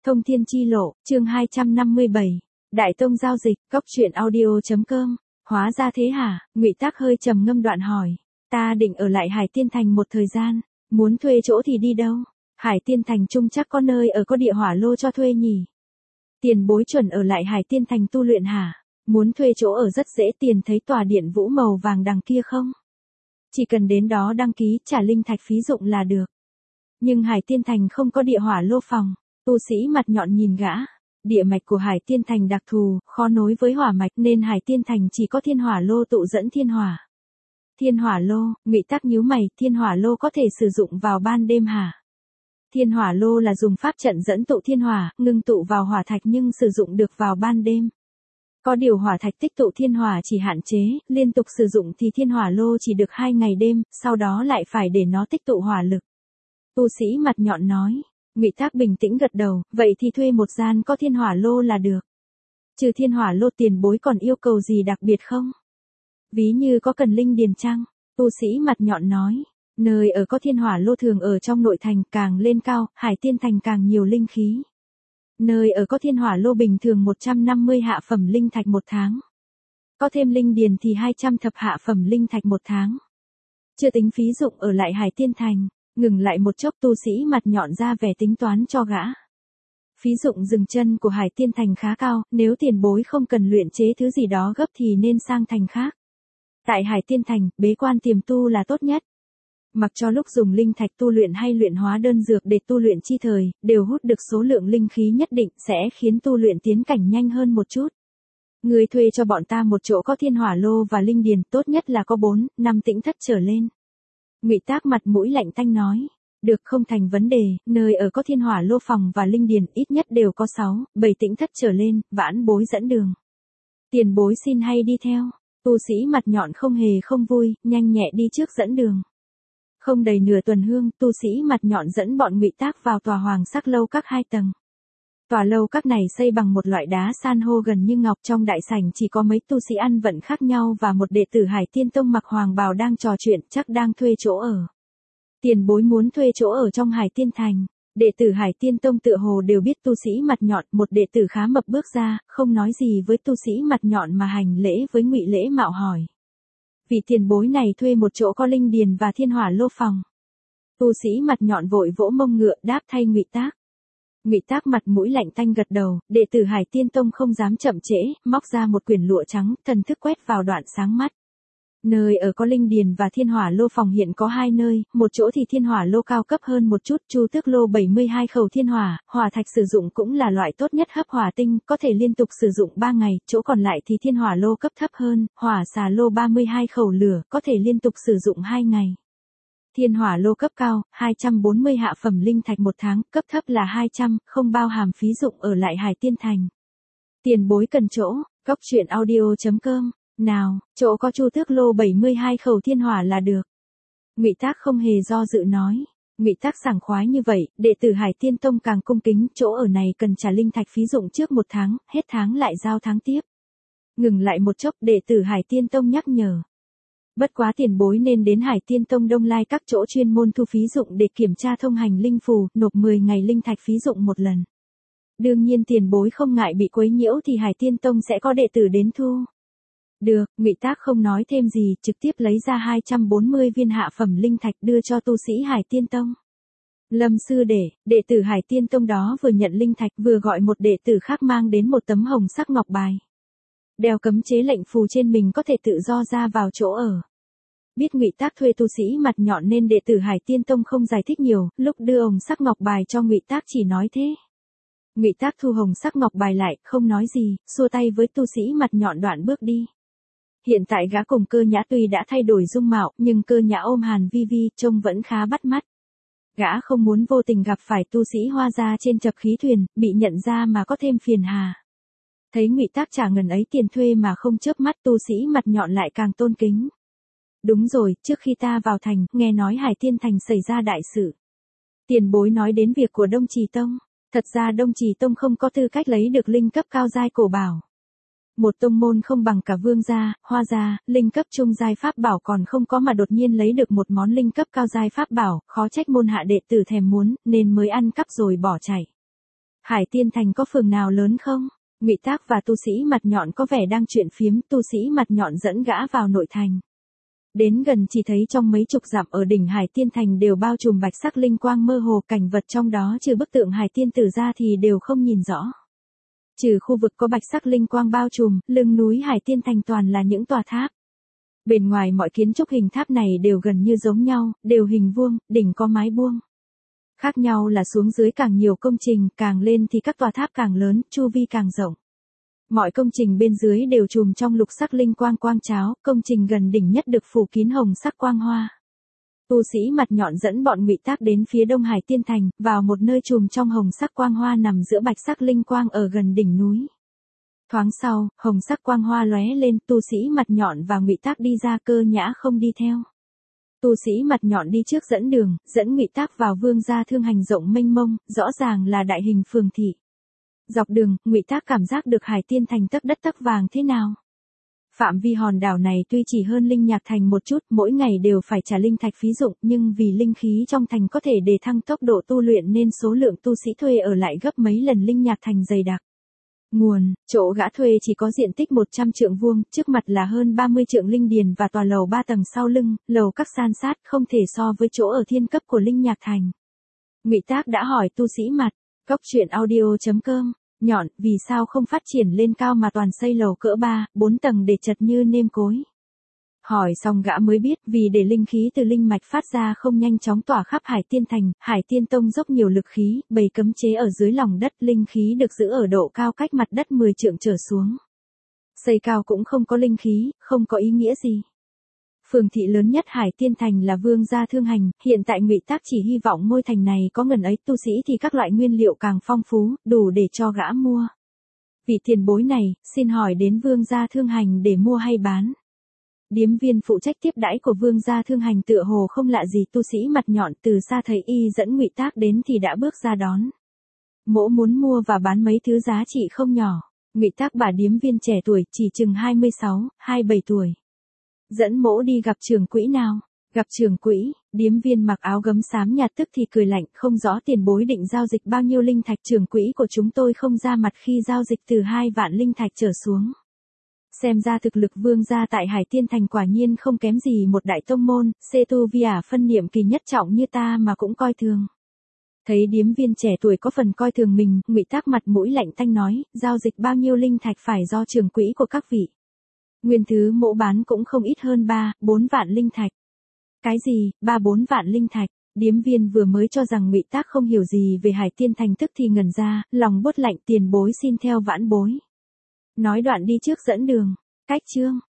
Thông thiên chi lộ, chương 257. Đại tông giao dịch, cóc truyện audio.com. Hóa ra thế hả? Ngụy Tác hơi trầm ngâm đoạn hỏi. Ta định ở lại Hải Tiên Thành một thời gian, muốn thuê chỗ thì đi đâu? Hải Tiên Thành chung chắc có nơi ở có địa hỏa lô cho thuê nhỉ? Tiền bối chuẩn ở lại Hải Tiên Thành tu luyện hả? Muốn thuê chỗ ở rất dễ, tiền thấy tòa điện vũ màu vàng đằng kia không? Chỉ cần đến đó đăng ký trả linh thạch phí dụng là được. Nhưng Hải Tiên Thành không có địa hỏa lô phòng. Tu sĩ mặt nhọn nhìn gã. Địa mạch của Hải Tiên Thành đặc thù, khó nối với hỏa mạch nên Hải Tiên Thành chỉ có thiên hỏa lô tụ dẫn thiên hỏa. Thiên hỏa lô, Ngụy Tác nhíu mày, thiên hỏa lô có thể sử dụng vào ban đêm hả? Thiên hỏa lô là dùng pháp trận dẫn tụ thiên hỏa, ngưng tụ vào hỏa thạch nhưng sử dụng được vào ban đêm. Có điều hỏa thạch tích tụ thiên hỏa chỉ hạn chế, liên tục sử dụng thì thiên hỏa lô chỉ được 2 ngày đêm, sau đó lại phải để nó tích tụ hỏa lực. Tu sĩ mặt nhọn nói. Ngụy Tác bình tĩnh gật đầu, vậy thì thuê một gian có thiên hỏa lô là được. Trừ thiên hỏa lô tiền bối còn yêu cầu gì đặc biệt không? Ví như có cần linh điền chăng? Tu sĩ mặt nhọn nói. Nơi ở có thiên hỏa lô thường ở trong nội thành, càng lên cao, Hải Tiên Thành càng nhiều linh khí. Nơi ở có thiên hỏa lô bình thường 150 hạ phẩm linh thạch một tháng. Có thêm linh điền thì 200 thập hạ phẩm linh thạch một tháng. Chưa tính phí dụng ở lại Hải Tiên Thành. Ngừng lại một chốc, tu sĩ mặt nhọn ra vẻ tính toán cho gã. Phí dụng dừng chân của Hải Tiên Thành khá cao, nếu tiền bối không cần luyện chế thứ gì đó gấp thì nên sang thành khác. Tại Hải Tiên Thành, bế quan tiềm tu là tốt nhất. Mặc cho lúc dùng linh thạch tu luyện hay luyện hóa đơn dược để tu luyện chi thời, đều hút được số lượng linh khí nhất định sẽ khiến tu luyện tiến cảnh nhanh hơn một chút. Người thuê cho bọn ta một chỗ có thiên hỏa lô và linh điền, tốt nhất là có 4, 5 tĩnh thất trở lên. Ngụy Tác mặt mũi lạnh tanh nói. Được, không thành vấn đề, nơi ở có thiên hỏa lô phòng và linh điền ít nhất đều có 6, 7 tĩnh thất trở lên, vãn bối dẫn đường. Tiền bối xin hay đi theo. Tu sĩ mặt nhọn không hề không vui, nhanh nhẹ đi trước dẫn đường. Không đầy nửa tuần hương, tu sĩ mặt nhọn dẫn bọn Ngụy Tác vào tòa hoàng sắc lâu các 2 tầng. Tòa lâu các này xây bằng một loại đá san hô gần như ngọc, trong đại sảnh chỉ có mấy tu sĩ ăn vận khác nhau và một đệ tử Hải Tiên Tông mặc hoàng bào đang trò chuyện, chắc đang thuê chỗ ở. Tiền bối muốn thuê chỗ ở trong Hải Tiên Thành. Đệ tử Hải Tiên Tông tựa hồ đều biết tu sĩ mặt nhọn, một đệ tử khá mập bước ra, không nói gì với tu sĩ mặt nhọn mà hành lễ với Ngụy Lễ Mạo hỏi. Vị tiền bối này thuê một chỗ có linh điền và thiên hỏa lô phòng. Tu sĩ mặt nhọn vội vỗ mông ngựa đáp thay Ngụy Tác. Ngụy Tác mặt mũi lạnh tanh gật đầu, đệ tử Hải Tiên Tông không dám chậm trễ, móc ra một quyển lụa trắng, thần thức quét vào đoạn sáng mắt. Nơi ở có linh điền và thiên hỏa lô phòng hiện có 2 nơi, một chỗ thì thiên hỏa lô cao cấp hơn một chút, chu tước lô 72 khẩu thiên hỏa, hỏa thạch sử dụng cũng là loại tốt nhất hấp hỏa tinh, có thể liên tục sử dụng 3 ngày, chỗ còn lại thì thiên hỏa lô cấp thấp hơn, hỏa xà lô 32 khẩu lửa, có thể liên tục sử dụng 2 ngày. Thiên hỏa lô cấp cao, 240 hạ phẩm linh thạch một tháng, cấp thấp là 200, không bao hàm phí dụng ở lại Hải Tiên Thành. Tiền bối cần chỗ, cóc truyện audio.com. Nào, chỗ có chu tước lô 72 khẩu thiên hỏa là được. Ngụy Tác không hề do dự nói. Ngụy Tác sảng khoái như vậy, đệ tử Hải Tiên Tông càng cung kính, chỗ ở này cần trả linh thạch phí dụng trước 1 tháng, hết tháng lại giao tháng tiếp. Ngừng lại một chốc, đệ tử Hải Tiên Tông nhắc nhở. Bất quá tiền bối nên đến Hải Tiên Tông Đông Lai các chỗ chuyên môn thu phí dụng để kiểm tra thông hành linh phù, nộp 10 ngày linh thạch phí dụng một lần. Đương nhiên tiền bối không ngại bị quấy nhiễu thì Hải Tiên Tông sẽ có đệ tử đến thu. Được, Ngụy Tác không nói thêm gì, trực tiếp lấy ra 240 viên hạ phẩm linh thạch đưa cho tu sĩ Hải Tiên Tông. Lâm sư đệ tử Hải Tiên Tông đó vừa nhận linh thạch vừa gọi một đệ tử khác mang đến một tấm hồng sắc ngọc bài. Đeo cấm chế lệnh phù trên mình có thể tự do ra vào chỗ ở. Biết Ngụy Tác thuê tu sĩ mặt nhọn nên đệ tử Hải Tiên Tông không giải thích nhiều, lúc đưa hồng sắc ngọc bài cho Ngụy Tác chỉ nói thế. Ngụy Tác thu hồng sắc ngọc bài lại, không nói gì, xua tay với tu sĩ mặt nhọn đoạn bước đi. Hiện tại gã cùng Cơ Nhã tuy đã thay đổi dung mạo, nhưng Cơ Nhã ôm Hàn Vi Vi trông vẫn khá bắt mắt. Gã không muốn vô tình gặp phải tu sĩ Hoa gia trên chập khí thuyền, bị nhận ra mà có thêm phiền hà. Thấy Ngụy Tác trả ngần ấy tiền thuê mà không chớp mắt, tu sĩ mặt nhọn lại càng tôn kính. Đúng rồi, trước khi ta vào thành, nghe nói Hải Tiên Thành xảy ra đại sự. Tiền bối nói đến việc của Đông Trì Tông. Thật ra Đông Trì Tông không có tư cách lấy được linh cấp cao giai cổ bảo. Một tông môn không bằng cả Vương gia, Hoa gia, linh cấp trung giai pháp bảo còn không có mà đột nhiên lấy được một món linh cấp cao giai pháp bảo, khó trách môn hạ đệ tử thèm muốn, nên mới ăn cắp rồi bỏ chạy. Hải Tiên Thành có phường nào lớn không? Ngụy Tác và tu sĩ mặt nhọn có vẻ đang chuyện phiếm, tu sĩ mặt nhọn dẫn gã vào nội thành. Đến gần chỉ thấy trong mấy chục dặm ở đỉnh Hải Tiên Thành đều bao trùm bạch sắc linh quang mơ hồ, cảnh vật trong đó trừ bức tượng Hải Tiên Tử ra thì đều không nhìn rõ. Trừ khu vực có bạch sắc linh quang bao trùm, lưng núi Hải Tiên Thành toàn là những tòa tháp. Bên ngoài mọi kiến trúc hình tháp này đều gần như giống nhau, đều hình vuông, đỉnh có mái buông. Khác nhau là xuống dưới càng nhiều công trình, càng lên thì các tòa tháp càng lớn, chu vi càng rộng. Mọi công trình bên dưới đều trùm trong lục sắc linh quang quang cháo, công trình gần đỉnh nhất được phủ kín hồng sắc quang hoa. Tu sĩ mặt nhọn dẫn bọn Ngụy Tác đến phía đông Hải Tiên Thành, vào một nơi trùm trong hồng sắc quang hoa nằm giữa bạch sắc linh quang ở gần đỉnh núi. Thoáng sau, hồng sắc quang hoa lóe lên, tu sĩ mặt nhọn và Ngụy Tác đi ra, Cơ Nhã không đi theo. Tu sĩ mặt nhọn đi trước dẫn đường, dẫn Ngụy Tác vào vương gia thương hành rộng mênh mông, rõ ràng là đại hình phường thị. Dọc đường, Ngụy Tác cảm giác được Hải Tiên Thành tấc đất tấc vàng thế nào. Phạm vi hòn đảo này tuy chỉ hơn Linh Nhạc Thành một chút, mỗi ngày đều phải trả linh thạch phí dụng, nhưng vì linh khí trong thành có thể đề thăng tốc độ tu luyện nên số lượng tu sĩ thuê ở lại gấp mấy lần Linh Nhạc Thành dày đặc. Nguồn, chỗ gã thuê chỉ có diện tích 100 trượng vuông, trước mặt là hơn 30 trượng linh điền và tòa lầu 3 tầng sau lưng, lầu các san sát, không thể so với chỗ ở thiên cấp của Linh Nhạc Thành. Ngụy Tác đã hỏi tu sĩ mặt, Cốc.audio.com, nhọn, vì sao không phát triển lên cao mà toàn xây lầu cỡ 3, 4 tầng để chật như nêm cối. Hỏi xong gã mới biết, vì để linh khí từ linh mạch phát ra không nhanh chóng tỏa khắp Hải Tiên Thành, Hải Tiên Tông dốc nhiều lực khí, bày cấm chế ở dưới lòng đất, linh khí được giữ ở độ cao cách mặt đất 10 trượng trở xuống. Xây cao cũng không có linh khí, không có ý nghĩa gì. Phường thị lớn nhất Hải Tiên Thành là Vương gia Thương Hành, hiện tại Ngụy Tác chỉ hy vọng ngôi thành này có ngần ấy tu sĩ thì các loại nguyên liệu càng phong phú, đủ để cho gã mua. Vị tiền bối này, xin hỏi đến Vương gia Thương Hành để mua hay bán? Điếm viên phụ trách tiếp đãi của Vương gia Thương Hành tựa hồ không lạ gì, tu sĩ mặt nhọn từ xa thấy y dẫn Ngụy Tác đến thì đã bước ra đón. Mỗ muốn mua và bán mấy thứ giá trị không nhỏ. Ngụy Tác bà điếm viên trẻ tuổi, chỉ chừng 26, 27 tuổi. Dẫn mỗ đi gặp trưởng quỹ nào? Gặp trưởng quỹ, điếm viên mặc áo gấm xám nhạt tức thì cười lạnh, không rõ tiền bối định giao dịch bao nhiêu linh thạch, trưởng quỹ của chúng tôi không ra mặt khi giao dịch từ 2 vạn linh thạch trở xuống. Xem ra thực lực Vương gia tại Hải Tiên Thành quả nhiên không kém gì một đại tông môn, tu vi phân niệm kỳ nhất trọng như ta mà cũng coi thường. Thấy điếm viên trẻ tuổi có phần coi thường mình, Ngụy Tác mặt mũi lạnh tanh nói, giao dịch bao nhiêu linh thạch phải do trưởng quỹ của các vị. Nguyên thứ mỗ bán cũng không ít hơn 3, 4 vạn linh thạch. Cái gì, 3, 4 vạn linh thạch? Điếm viên vừa mới cho rằng Ngụy Tác không hiểu gì về Hải Tiên Thành tức thì ngẩn ra, lòng buốt lạnh, tiền bối xin theo vãn bối. Nói đoạn đi trước dẫn đường. Cách chương